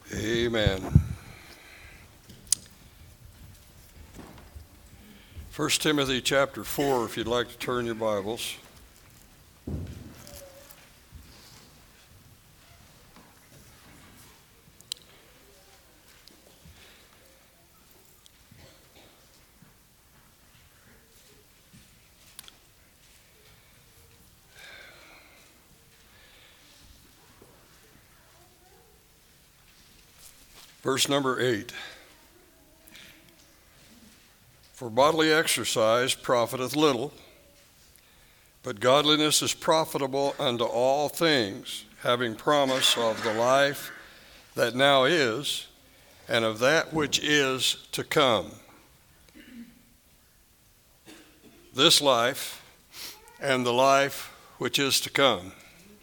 Amen. 1 Timothy chapter 4, if you'd like to turn your Bibles. Verse number 8. For bodily exercise profiteth little, but godliness is profitable unto all things, having promise of the life that now is, and of that which is to come. This life and the life which is to come.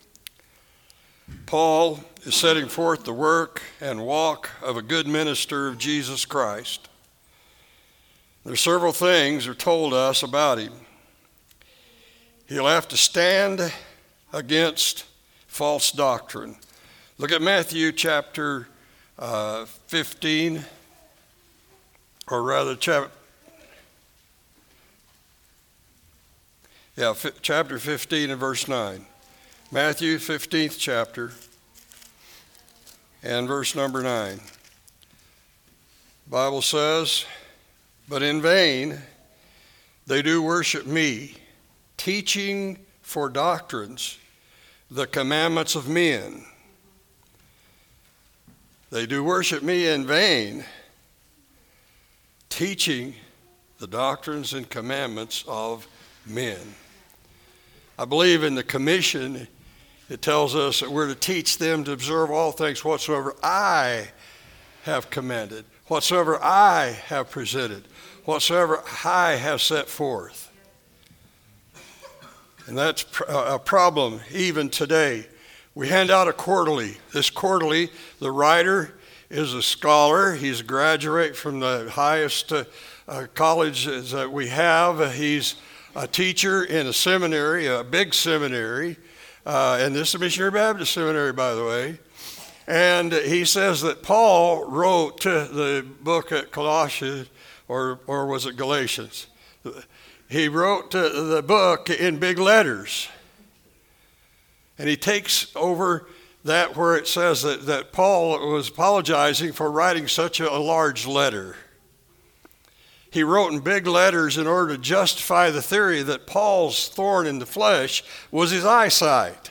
Paul is setting forth the work and walk of a good minister of Jesus Christ. There are several things are told us about him. He'll have to stand against false doctrine. Look at Matthew chapter 15, or rather chapter 15 and verse 9. Matthew 15th chapter and verse number 9. Bible says, but in vain they do worship me, teaching for doctrines the commandments of men. They do worship me in vain, teaching the doctrines and commandments of men. I believe in the commission, it tells us that we're to teach them to observe all things whatsoever I have commanded, whatsoever I have presented, whatsoever I have set forth. And that's a problem even today. We hand out a quarterly. This quarterly, the writer is a scholar. He's a graduate from the highest college that we have. He's a teacher in a seminary, a big seminary. And this is a Missionary Baptist Seminary, by the way. And he says that Paul wrote the book at Colossians, or was it Galatians? He wrote the book in big letters. And he takes over that where it says that Paul was apologizing for writing such a large letter. He wrote in big letters in order to justify the theory that Paul's thorn in the flesh was his eyesight.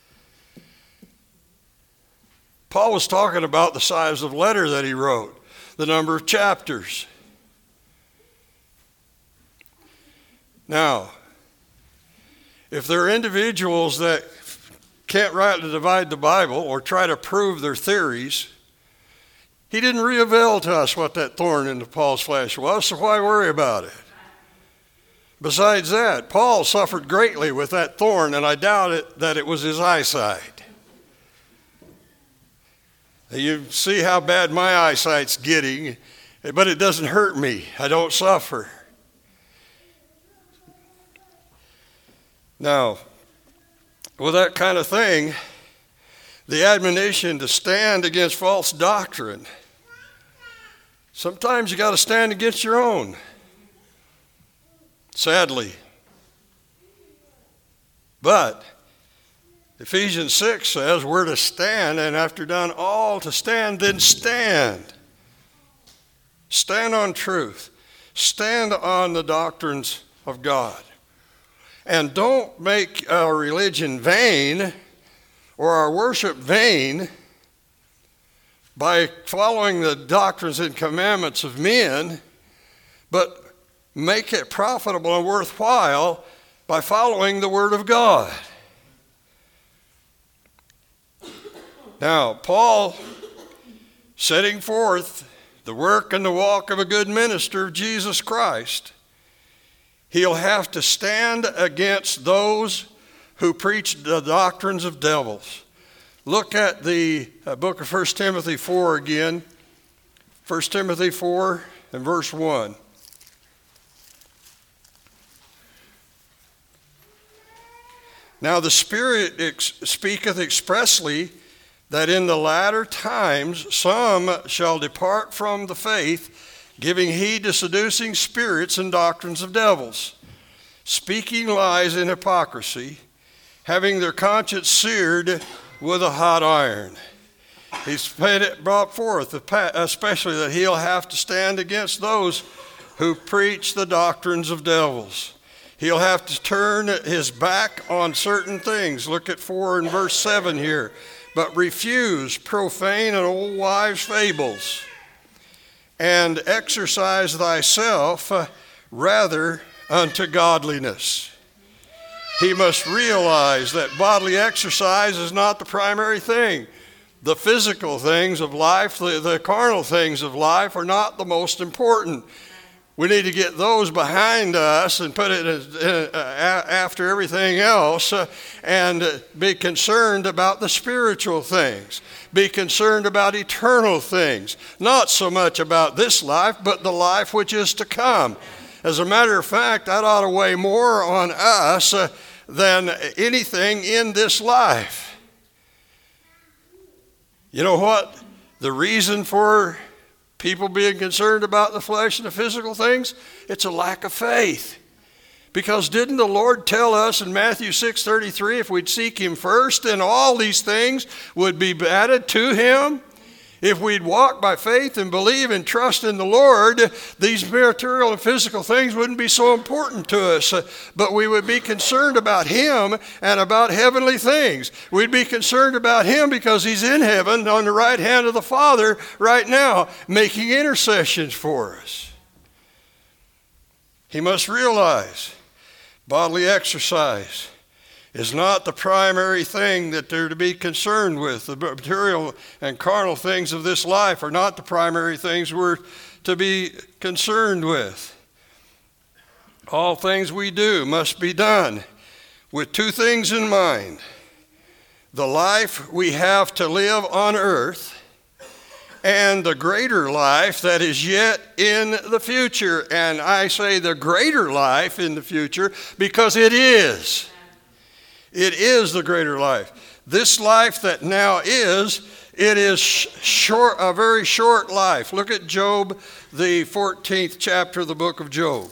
Paul was talking about the size of letter that he wrote, the number of chapters. Now, if there are individuals that can't rightly divide the Bible or try to prove their theories, he didn't reveal to us what that thorn in Paul's flesh was, so why worry about it? Besides that, Paul suffered greatly with that thorn, and I doubt it that it was his eyesight. You see how bad my eyesight's getting, but it doesn't hurt me. I don't suffer. Now, with that kind of thing, the admonition to stand against false doctrine, sometimes you got to stand against your own, sadly. But Ephesians 6 says we're to stand, and after done all to stand, then stand. Stand on truth. Stand on the doctrines of God. And don't make our religion vain or our worship vain by following the doctrines and commandments of men, but make it profitable and worthwhile by following the Word of God. Now, Paul, setting forth the work and the walk of a good minister of Jesus Christ, he'll have to stand against those who preach the doctrines of devils. Look at the book of 1 Timothy 4 again. 1 Timothy 4 and verse 1. Now the Spirit speaketh expressly that in the latter times some shall depart from the faith, giving heed to seducing spirits and doctrines of devils, speaking lies in hypocrisy, having their conscience seared with a hot iron. He's brought forth, especially that he'll have to stand against those who preach the doctrines of devils. He'll have to turn his back on certain things. Look at 4 and verse 7 here. But refuse profane and old wives' fables, and exercise thyself rather unto godliness. He must realize that bodily exercise is not the primary thing. The physical things of life, the carnal things of life are not the most important. We need to get those behind us and put it after everything else and be concerned about the spiritual things. Be concerned about eternal things. Not so much about this life, but the life which is to come. As a matter of fact, that ought to weigh more on us than anything in this life. You know what? The reason for people being concerned about the flesh and the physical things, it's a lack of faith. Because didn't the Lord tell us in Matthew 6:33, if we'd seek him first, then all these things would be added to him? If we'd walk by faith and believe and trust in the Lord, these material and physical things wouldn't be so important to us. But we would be concerned about him and about heavenly things. We'd be concerned about him because he's in heaven on the right hand of the Father right now, making intercessions for us. He must realize bodily exercise is not the primary thing that they're to be concerned with. The material and carnal things of this life are not the primary things we're to be concerned with. All things we do must be done with two things in mind: the life we have to live on earth and the greater life that is yet in the future. And I say the greater life in the future because it is. It is the greater life. This life that now is, it is short, a very short life. Look at Job, the 14th chapter of the book of Job.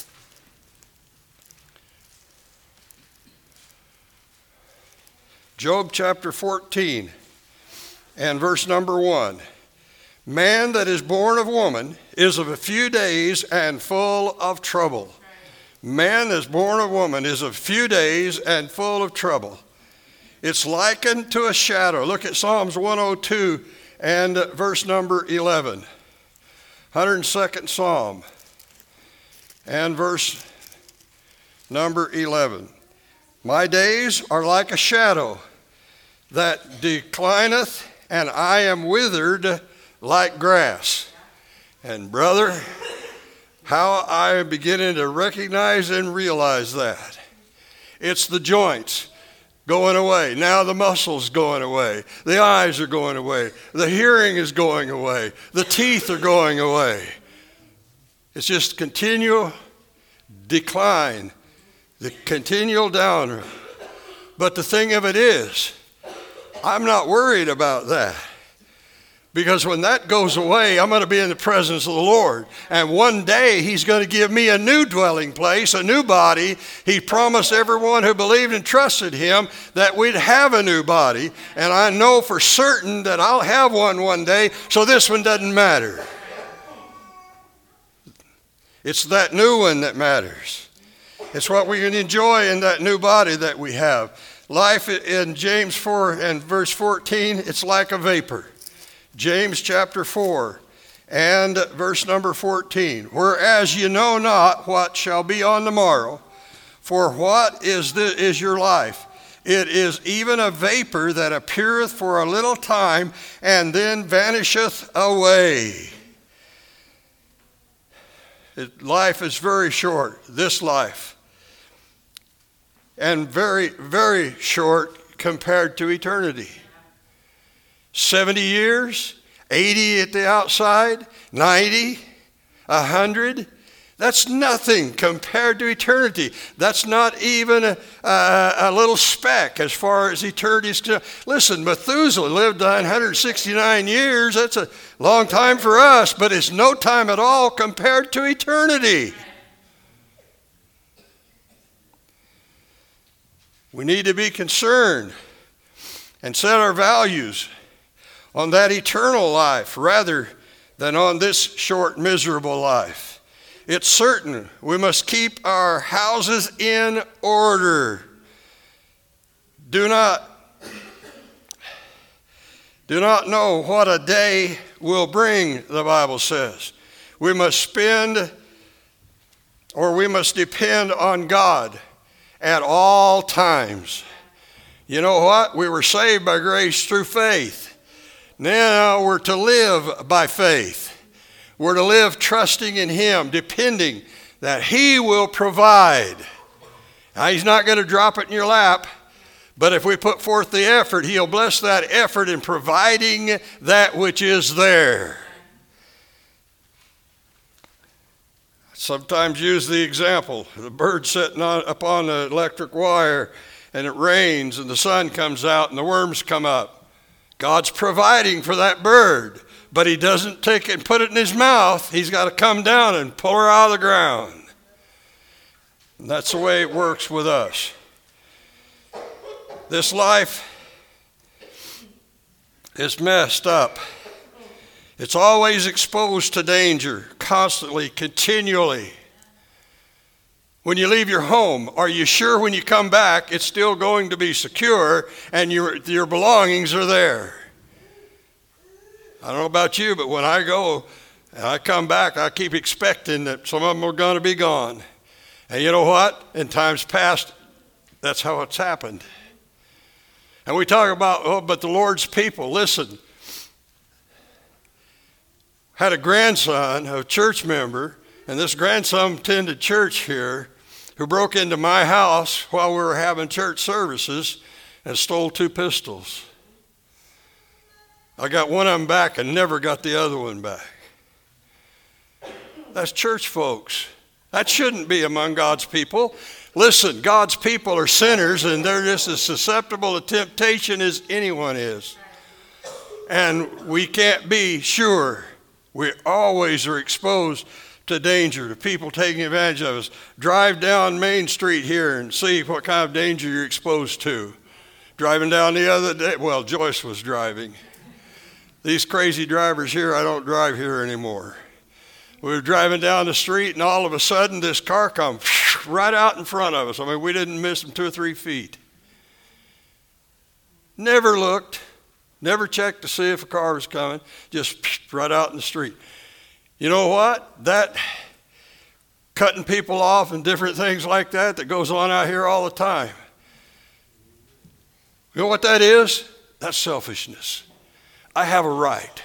Job chapter 14 and verse number 1. Man that is born of woman is of a few days and full of trouble. Man that's born of woman is of few days and full of trouble. It's likened to a shadow. Look at Psalms 102 and verse number 11. 102nd Psalm and verse number 11. My days are like a shadow that declineth, and I am withered like grass. And brother, how I am beginning to recognize and realize that. It's the joints going away. Now the muscles going away. The eyes are going away. The hearing is going away. The teeth are going away. It's just continual decline, the continual downward. But the thing of it is, I'm not worried about that. Because when that goes away, I'm going to be in the presence of the Lord. And one day, he's going to give me a new dwelling place, a new body. He promised everyone who believed and trusted him that we'd have a new body. And I know for certain that I'll have one day, so this one doesn't matter. It's that new one that matters. It's what we can enjoy in that new body that we have. Life in James 4 and verse 14, it's like a vapor. James chapter 4 and verse number 14. Whereas you know not what shall be on the morrow, for what is your life? It is even a vapor that appeareth for a little time and then vanisheth away. Life is very short, this life. And very, very short compared to eternity. 70 years, 80 at the outside, 90, 100. That's nothing compared to eternity. That's not even a little speck as far as eternity is concerned. Listen, Methuselah lived 969 years. That's a long time for us, but it's no time at all compared to eternity. We need to be concerned and set our values on that eternal life rather than on this short, miserable life. It's certain we must keep our houses in order. Do not know what a day will bring, the Bible says. We must depend on God at all times. You know what? We were saved by grace through faith. Now we're to live by faith. We're to live trusting in Him, depending that He will provide. Now, He's not going to drop it in your lap, but if we put forth the effort, He'll bless that effort in providing that which is there. Sometimes use the example, the bird sitting up on the electric wire, and it rains, and the sun comes out, and the worms come up. God's providing for that bird. But He doesn't take it and put it in His mouth. He's got to come down and pull her out of the ground. And that's the way it works with us. This life is messed up. It's always exposed to danger, constantly, continually. When you leave your home, are you sure when you come back it's still going to be secure and your belongings are there? I don't know about you, but when I go and I come back, I keep expecting that some of them are going to be gone. And you know what? In times past, that's how it's happened. And we talk about, but the Lord's people, listen. Had a grandson, a church member, and this grandson attended church here, who broke into my house while we were having church services and stole 2 pistols. I got one of them back and never got the other one back. That's church folks. That shouldn't be among God's people. Listen, God's people are sinners and they're just as susceptible to temptation as anyone is. And we can't be sure. We always are exposed to danger, to people taking advantage of us. Drive down Main Street here and see what kind of danger you're exposed to. Driving down the other day, well, Joyce was driving. These crazy drivers here, I don't drive here anymore. We were driving down the street and all of a sudden this car comes right out in front of us. I mean, we didn't miss them 2 or 3 feet. Never looked, never checked to see if a car was coming, just right out in the street. You know what? That cutting people off and different things like that goes on out here all the time. You know what that is? That's selfishness. I have a right.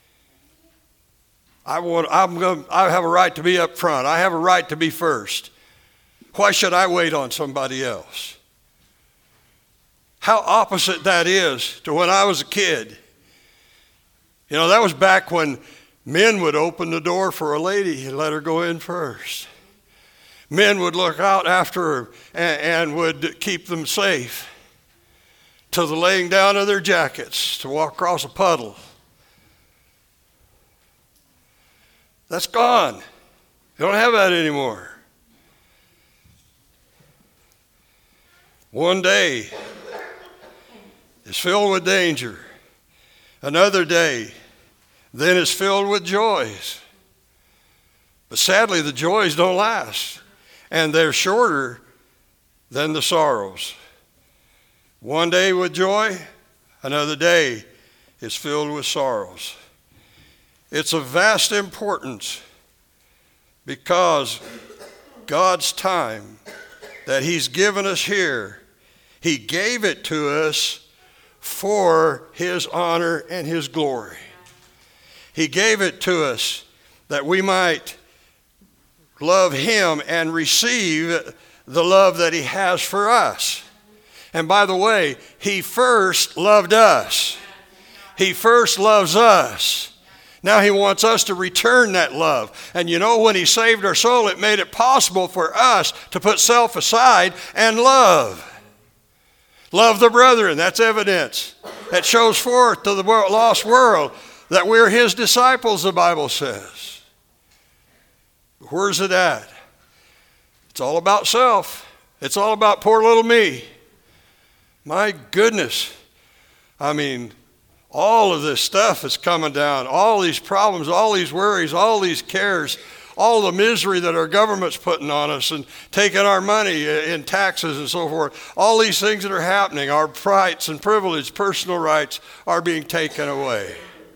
I have a right to be up front. I have a right to be first. Why should I wait on somebody else? How opposite that is to when I was a kid. You know, that was back when men would open the door for a lady and let her go in first. Men would look out after her and would keep them safe to the laying down of their jackets to walk across a puddle. That's gone. You don't have that anymore. One day is filled with danger. Another day then is filled with joys. But sadly, the joys don't last, and they're shorter than the sorrows. One day with joy, another day is filled with sorrows. It's of vast importance because God's time that He's given us here, He gave it to us for His honor and His glory. He gave it to us that we might love Him and receive the love that He has for us. And by the way, He first loved us. He first loves us. Now he wants us to return that love. And you know, when he saved our soul, it made it possible for us to put self aside and love. Love the brethren. That's evidence. That shows forth to the lost world that we're his disciples, the Bible says. Where's it at? It's all about self. It's all about poor little me. My goodness. I mean, all of this stuff is coming down. All these problems, all these worries, all these cares, all the misery that our government's putting on us and taking our money in taxes and so forth. All these things that are happening, our rights and privilege, personal rights are being taken away.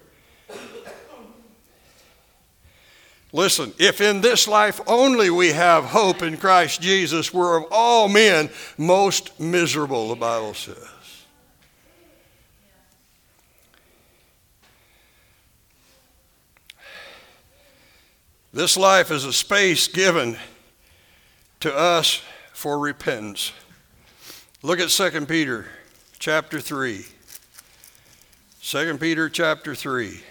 Listen, if in this life only we have hope in Christ Jesus, we're of all men most miserable, the Bible says. This life is a space given to us for repentance. Look at 2 Peter chapter 3. 2 Peter chapter 3.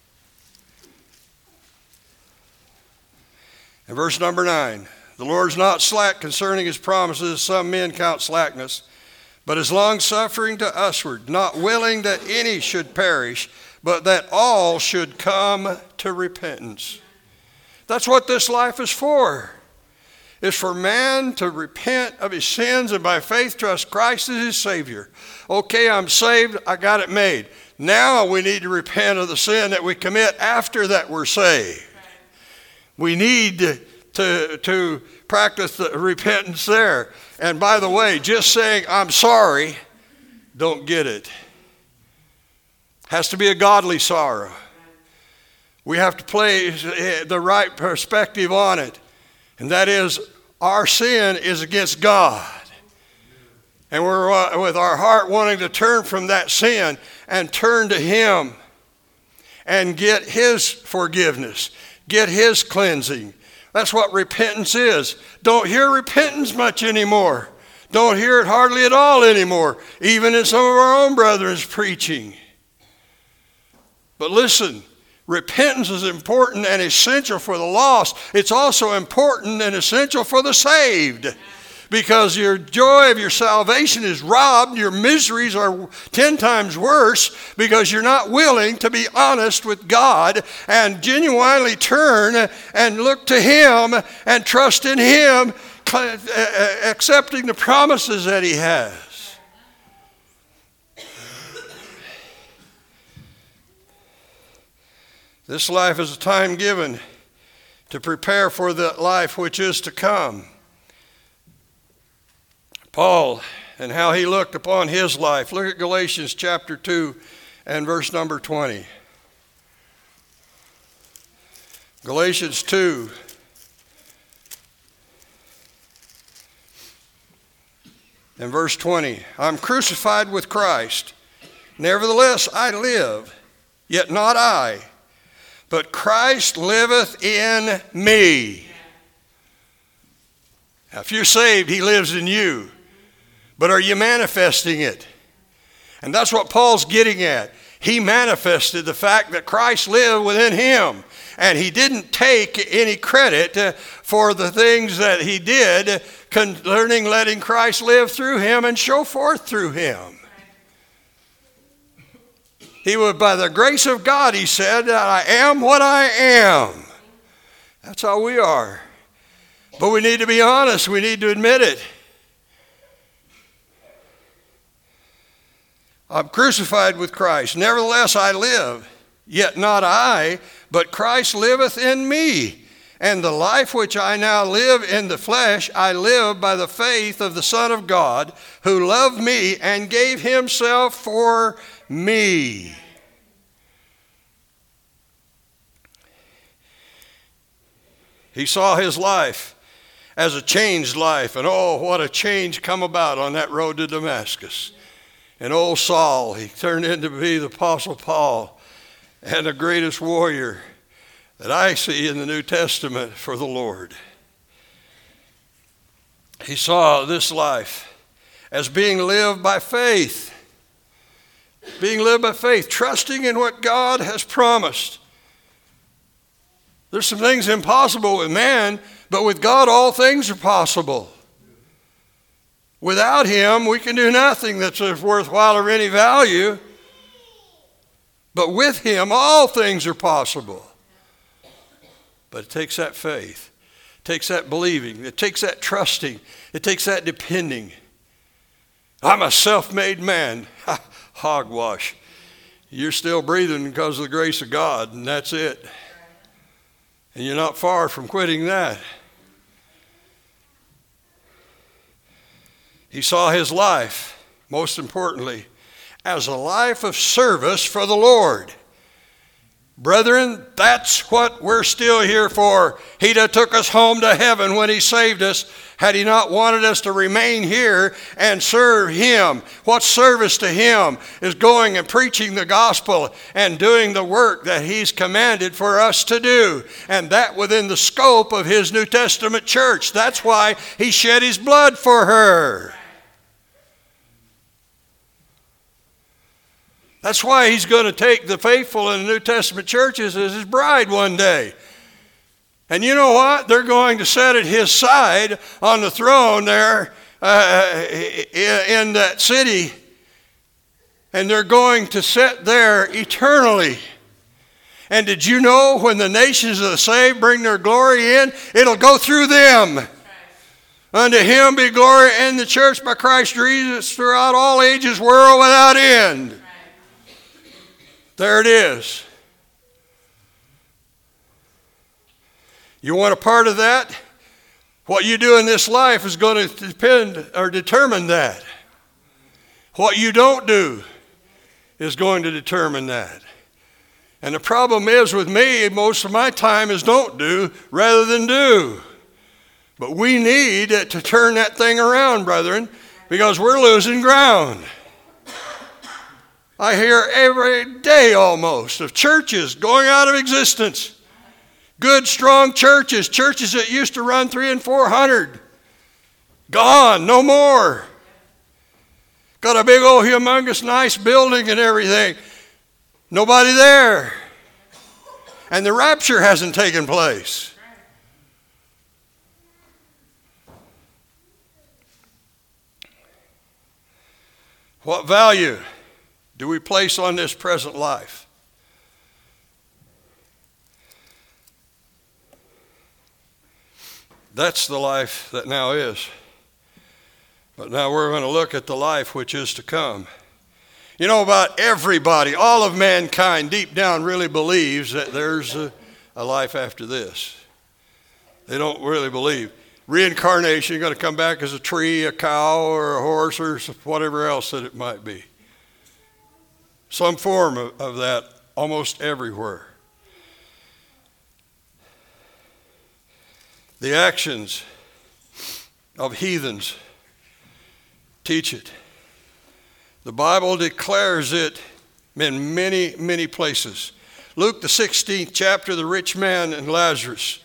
And verse number 9. The Lord's not slack concerning his promises, as some men count slackness, but is long-suffering to usward, not willing that any should perish, but that all should come to repentance. That's what this life is for. It's for man to repent of his sins and by faith trust Christ as his Savior. Okay, I'm saved, I got it made. Now we need to repent of the sin that we commit after that we're saved. We need to practice the repentance there. And by the way, just saying I'm sorry, don't get it. Has to be a godly sorrow. We have to place the right perspective on it. And that is, our sin is against God. And we're with our heart wanting to turn from that sin and turn to him and get his forgiveness, get his cleansing. That's what repentance is. Don't hear repentance much anymore. Don't hear it hardly at all anymore, even in some of our own brethren's preaching. But listen, repentance is important and essential for the lost. It's also important and essential for the saved. Because your joy of your salvation is robbed, your miseries are 10 times worse because you're not willing to be honest with God and genuinely turn and look to him and trust in him, accepting the promises that he has. This life is a time given to prepare for the life which is to come. Paul and how he looked upon his life. Look at Galatians chapter 2 and verse number 20. Galatians 2. And verse 20. I'm crucified with Christ. Nevertheless I live, yet not I, but Christ liveth in me. Now, if you're saved, he lives in you. But are you manifesting it? And that's what Paul's getting at. He manifested the fact that Christ lived within him. And he didn't take any credit for the things that he did concerning letting Christ live through him and show forth through him. He was, by the grace of God, he said, that I am what I am. That's how we are. But we need to be honest. We need to admit it. I'm crucified with Christ. Nevertheless I live, yet not I, but Christ liveth in me. And the life which I now live in the flesh, I live by the faith of the Son of God, who loved me and gave himself for me. He saw his life as a changed life, and oh, what a change come about on that road to Damascus. And old Saul, he turned into be the Apostle Paul and the greatest warrior that I see in the New Testament for the Lord. He saw this life as being lived by faith. Being lived by faith, trusting in what God has promised. There's some things impossible with man, but with God all things are possible. Without him, we can do nothing that's worthwhile or any value. But with him, all things are possible. But it takes that faith. It takes that believing. It takes that trusting. It takes that depending. I'm a self-made man. Hogwash. You're still breathing because of the grace of God, and that's it. And you're not far from quitting that. He saw his life, most importantly, as a life of service for the Lord. Brethren, that's what we're still here for. He'd have took us home to heaven when he saved us, had he not wanted us to remain here and serve him. What service to him is going and preaching the gospel and doing the work that he's commanded for us to do, and that within the scope of his New Testament church. That's why he shed his blood for her. That's why he's going to take the faithful in the New Testament churches as his bride one day. And you know what? They're going to sit at his side on the throne there in that city. And they're going to sit there eternally. And did you know when the nations of the saved bring their glory in, it'll go through them. Unto him be glory in the church by Christ Jesus throughout all ages, world without end. There it is. You want a part of that? What you do in this life is going to depend or determine that. What you don't do is going to determine that. And the problem is with me, most of my time is don't do rather than do. But we need to turn that thing around, brethren, because we're losing ground. I hear every day almost of churches going out of existence. Good, strong churches, churches that used to run 300 and 400. Gone, no more. Got a big old humongous nice building and everything. Nobody there. And the rapture hasn't taken place. What value do we place on this present life? That's the life that now is. But now we're going to look at the life which is to come. You know, about everybody, all of mankind deep down really believes that there's a life after this. They don't really believe. Reincarnation, you're going to come back as a tree, a cow, or a horse, or whatever else that it might be. Some form of that almost everywhere. The actions of heathens teach it. The Bible declares it in many, many places. Luke, the 16th chapter, the rich man and Lazarus,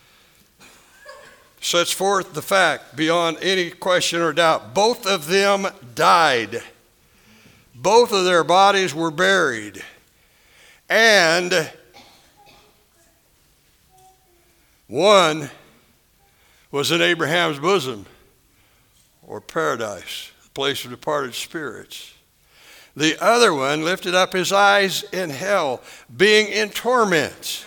sets forth the fact beyond any question or doubt. Both of them died. Both of their bodies were buried. And one was in Abraham's bosom, or paradise, the place of departed spirits. The other one lifted up his eyes in hell, being in torments.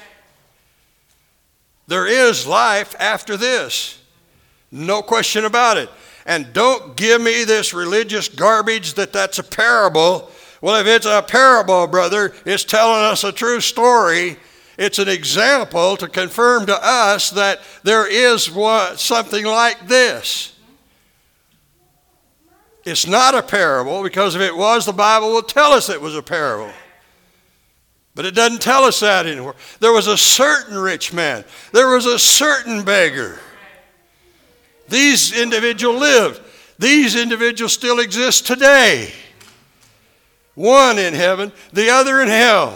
There is life after this. No question about it. And don't give me this religious garbage that's a parable. Well, if it's a parable, brother, it's telling us a true story. It's an example to confirm to us that there is something like this. It's not a parable, because if it was, the Bible will tell us it was a parable. But it doesn't tell us that anymore. There was a certain rich man. There was a certain beggar. These individuals lived. These individuals still exist today. One in heaven, the other in hell.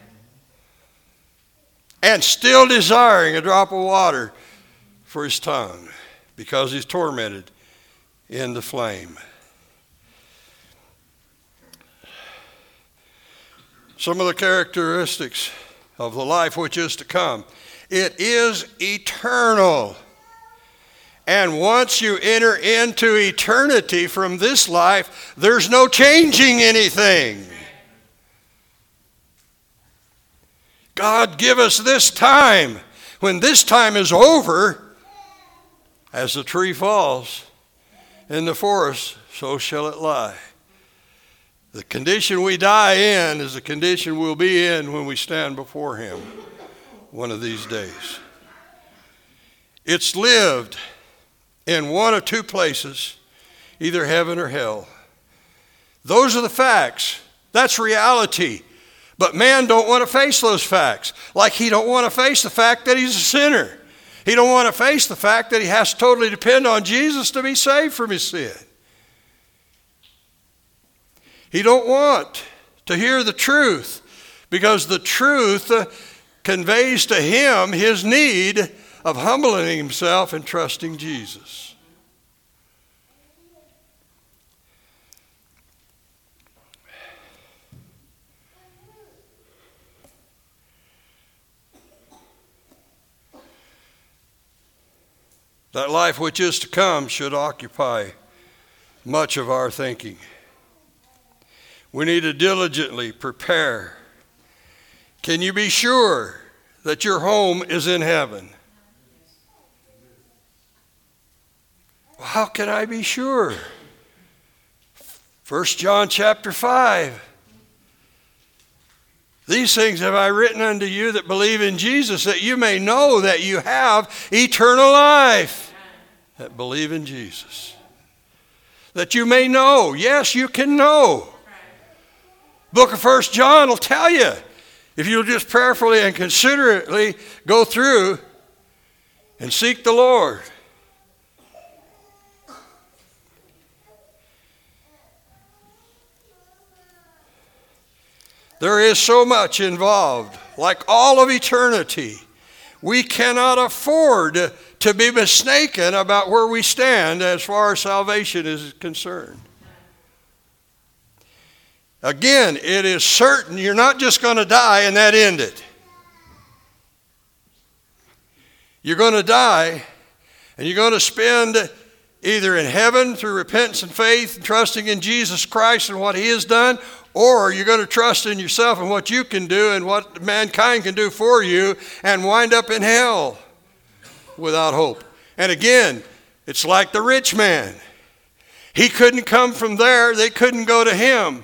And still desiring a drop of water for his tongue, because he's tormented in the flame. Some of the characteristics of the life which is to come. It is eternal. And once you enter into eternity from this life, there's no changing anything. God, give us this time. When this time is over, as the tree falls in the forest, so shall it lie. The condition we die in is the condition we'll be in when we stand before Him one of these days. It's lived in one of two places, either heaven or hell. Those are the facts. That's reality. But man don't want to face those facts. Like he don't want to face the fact that he's a sinner. He don't want to face the fact that he has to totally depend on Jesus to be saved from his sin. He don't want to hear the truth because the truth conveys to him his need of humbling himself and trusting Jesus. That life which is to come should occupy much of our thinking. We need to diligently prepare. Can you be sure that your home is in heaven? Well, how can I be sure? 1 John chapter 5. These things have I written unto you that believe in Jesus, that you may know that you have eternal life. That believe in Jesus. That you may know. Yes, you can know. Book of 1 John will tell you. If you'll just prayerfully and considerately go through and seek the Lord. There is so much involved, like all of eternity. We cannot afford to be mistaken about where we stand as far as salvation is concerned. Again, it is certain you're not just going to die and that end it. You're going to die and you're going to spend either in heaven through repentance and faith and trusting in Jesus Christ and what He has done, or you're going to trust in yourself and what you can do and what mankind can do for you and wind up in hell without hope. And again, it's like the rich man. He couldn't come from there. They couldn't go to him.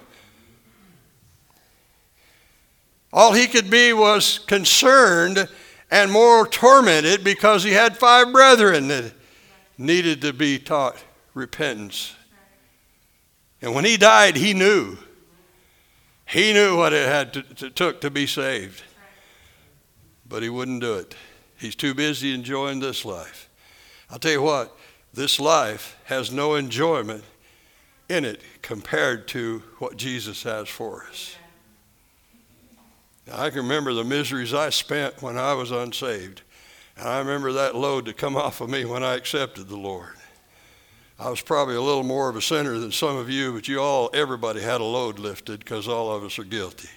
All he could be was concerned and more tormented because he had 5 brethren that needed to be taught repentance. And when he died, he knew. He knew what it took to be saved. But he wouldn't do it. He's too busy enjoying this life. I'll tell you what, this life has no enjoyment in it compared to what Jesus has for us. Now, I can remember the miseries I spent when I was unsaved. And I remember that load to come off of me when I accepted the Lord. I was probably a little more of a sinner than some of you, but everybody had a load lifted because all of us are guilty.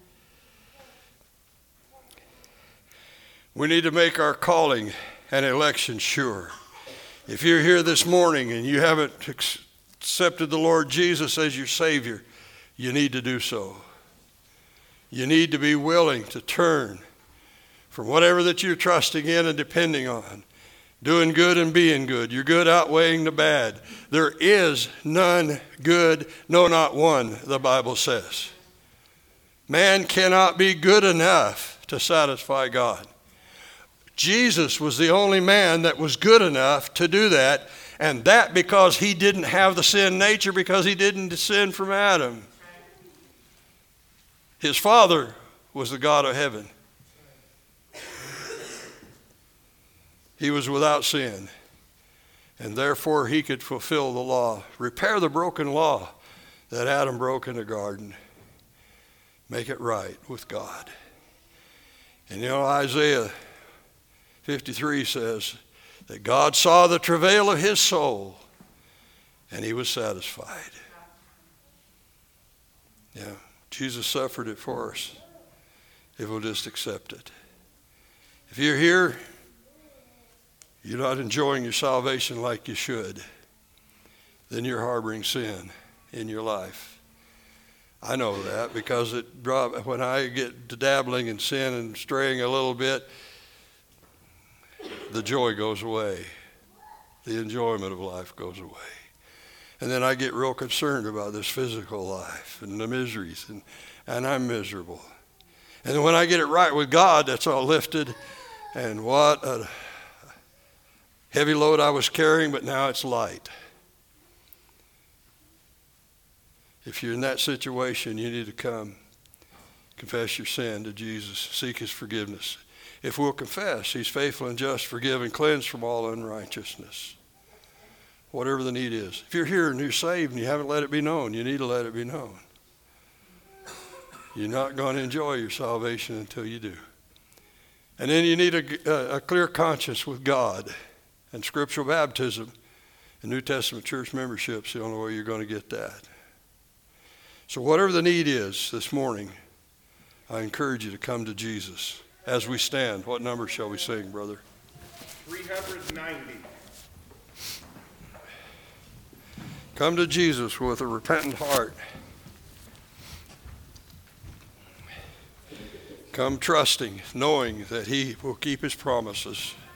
We need to make our calling and election sure. If you're here this morning and you haven't accepted the Lord Jesus as your Savior, you need to do so. You need to be willing to turn from whatever that you're trusting in and depending on. Doing good and being good. Your good outweighing the bad. There is none good, no, not one, the Bible says. Man cannot be good enough to satisfy God. Jesus was the only man that was good enough to do that, and that because he didn't have the sin nature, because he didn't descend from Adam. His Father was the God of heaven. He was without sin, and therefore he could fulfill the law, repair the broken law that Adam broke in the garden, make it right with God. And Isaiah 53 says that God saw the travail of his soul, and he was satisfied. Yeah, Jesus suffered it for us if we'll just accept it. If you're here, you're not enjoying your salvation like you should, then you're harboring sin in your life. I know that because when I get to dabbling in sin and straying a little bit, the joy goes away. The enjoyment of life goes away. And then I get real concerned about this physical life and the miseries, and I'm miserable. And then when I get it right with God, that's all lifted, and what a heavy load I was carrying, but now it's light. If you're in that situation, you need to come, confess your sin to Jesus, seek his forgiveness. If we'll confess, he's faithful and just, forgive and cleanse from all unrighteousness. Whatever the need is. If you're here and you're saved and you haven't let it be known, you need to let it be known. You're not going to enjoy your salvation until you do. And then you need a clear conscience with God. And scriptural baptism and New Testament church membership is the only way you're going to get that. So whatever the need is this morning, I encourage you to come to Jesus. As we stand, what number shall we sing, brother? 390. Come to Jesus with a repentant heart. Come trusting, knowing that he will keep his promises.